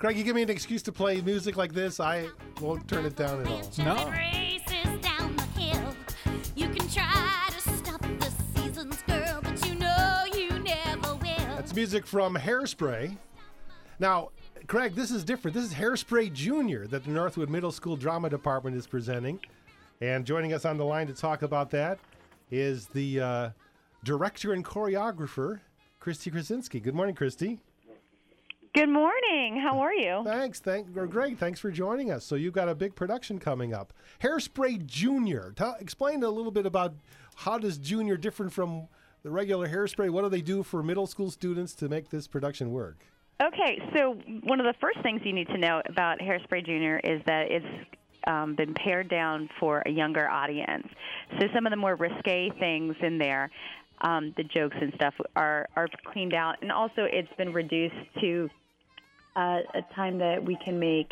Greg, you give me an excuse to play music like this, I won't turn it down at all. No. Races down the hill. You can try to stop the seasons, girl, but you know you never will. That's music from Hairspray. Now, Craig, this is different. This is Hairspray Junior that the Northwood Middle School Drama Department is presenting. And joining us on the line to talk about that is the director and choreographer, Christy Krasinski. Good morning, Christy. Good morning. How are you? Greg, thanks for joining us. So you've got a big production coming up. Hairspray Junior. Explain a little bit about how does Junior different from the regular Hairspray? What do they do for middle school students to make this production work? Okay, so one of the first things you need to know about Hairspray Junior is that it's been pared down for a younger audience. So some of the more risque things in there, the jokes and stuff, are cleaned out. And also it's been reduced to a time that we can make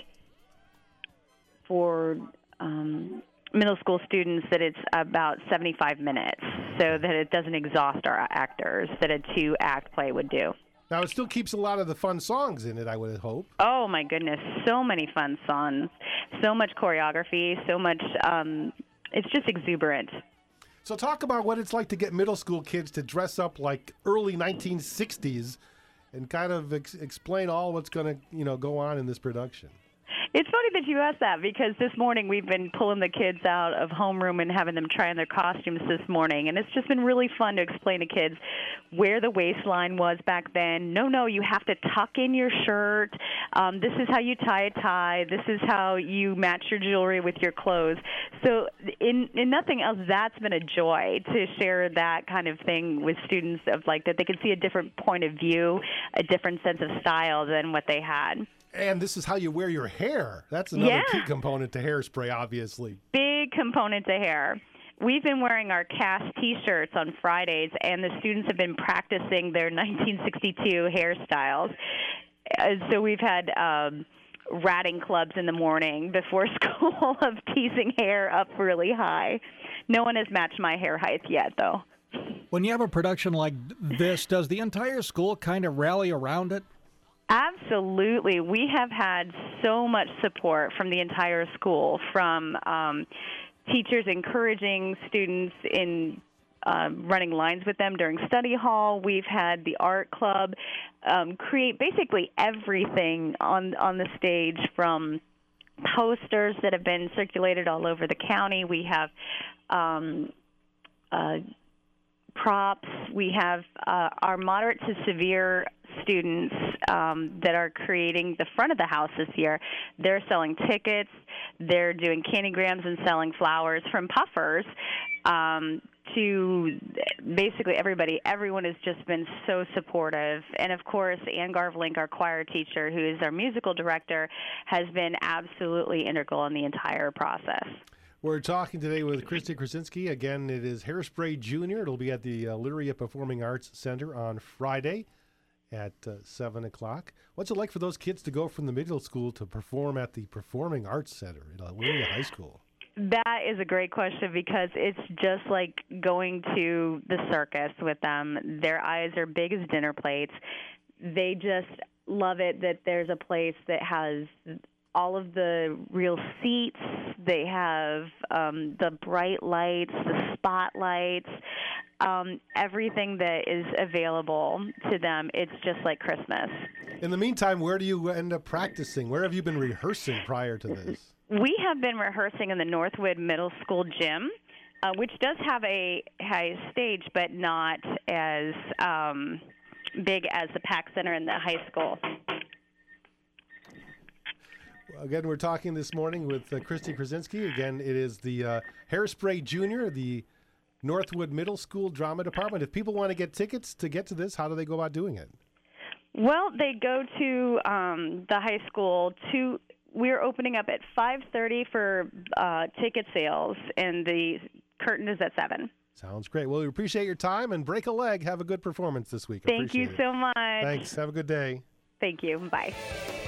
for middle school students that it's about 75 minutes so that it doesn't exhaust our actors that a 2-act play would do. Now, it still keeps a lot of the fun songs in it, I would hope. Oh, my goodness. So many fun songs. So much choreography. So much, it's just exuberant. So talk about what it's like to get middle school kids to dress up like early 1960s and kind of explain all what's going to, go on in this production. It's funny that you asked that because this morning we've been pulling the kids out of homeroom and having them try on their costumes this morning. And it's just been really fun to explain to kids where the waistline was back then. No, you have to tuck in your shirt. This is how you tie a tie. This is how you match your jewelry with your clothes. So in nothing else, that's been a joy to share that kind of thing with students of like that they can see a different point of view, a different sense of style than what they had. And this is how you wear your hair. That's another key component to Hairspray, obviously. Big component to hair. We've been wearing our cast T-shirts on Fridays, and the students have been practicing their 1962 hairstyles. So we've had ratting clubs in the morning before school of teasing hair up really high. No one has matched my hair height yet, though. When you have a production like this, does the entire school kind of rally around it? Absolutely. We have had so much support from the entire school, from teachers encouraging students in running lines with them during study hall. We've had the art club create basically everything on the stage, from posters that have been circulated all over the county. We have props. We have our moderate to severe students that are creating the front of the house this year. They're selling tickets. They're doing candygrams and selling flowers from puffers to basically everybody. Everyone has just been so supportive. And, of course, Ann Garvelink, our choir teacher, who is our musical director, has been absolutely integral in the entire process. We're talking today with Christy Krasinski. Again, it is Hairspray Junior. It'll be at the Elyria Performing Arts Center on Friday at 7 o'clock. What's it like for those kids to go from the middle school to perform at the Performing Arts Center in Elyria High School? That is a great question because it's just like going to the circus with them. Their eyes are big as dinner plates. They just love it that there's a place that has all of the real seats. They have the bright lights, the spotlights, everything that is available to them. It's just like Christmas. In the meantime, where do you end up practicing? Where have you been rehearsing prior to this? We have been rehearsing in the Northwood Middle School gym, which does have a high stage, but not as big as the PAC Center in the high school. Again, we're talking this morning with Christy Krasinski. Again, it is the Hairspray Junior, the Northwood Middle School Drama Department. If people want to get tickets to get to this, how do they go about doing it? Well, they go to the high school. We're opening up at 5:30 for ticket sales, and the curtain is at 7. Sounds great. Well, we appreciate your time, and break a leg. Have a good performance this week. Thank you so much. Thanks. Have a good day. Thank you. Bye.